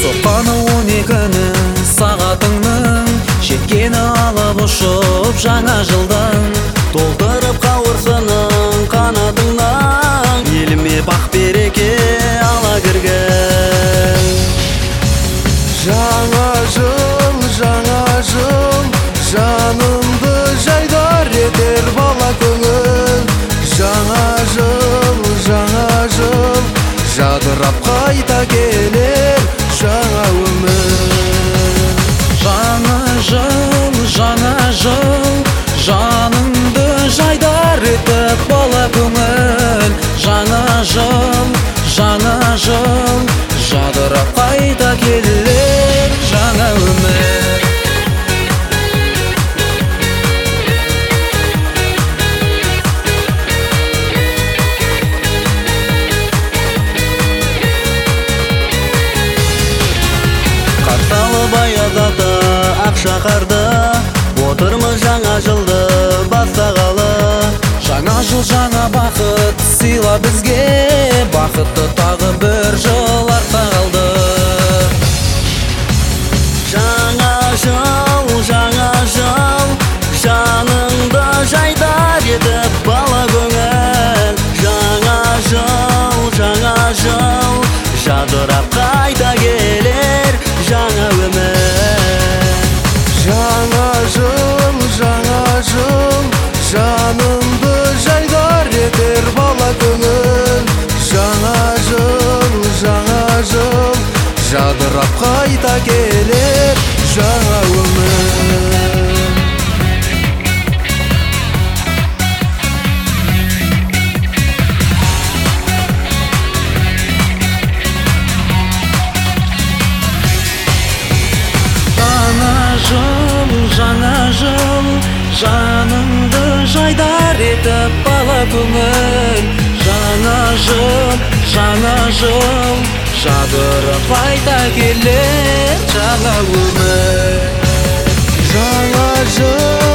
соққаны 12-ні сағатыңның, жеткені алып ұшып жаңа жылдан. Толтырып қауырсының қанатыңнан, еліме бақ береке ала кірген. Жаңа жыл, жанымды жайдар етер бала көңіл. Жаңа жыл, жадырап қайта келер жаңа өмір. Жаңа жыл, жаныңды жайдар етіп бала көңіл. Жаңа жыл, жадырап қайта келер жаңа өмір. Қатталып аязда ақша қарды, отырмыз жаңа жылды бастағалы. Жаңа жыл жаңа бақыт сыйла бізге, бақытты тағы бір жыл артта қалды. Жаңа жыл, жаныңды жайдар етіп бала көңіл. Жаңа жыл, жадырап қайта келер жаңа өмір. Жаңа жыл, жанымды жайдар етер бала көңіл. Жаңа жыл, жадырап қайта келер жаңа өмір. Жаңа жыл, жаныңды жайдар етіп бала көңіл. Жаңа жыл, жадырап қайта келер жаңа өмір. Жаңа жыл,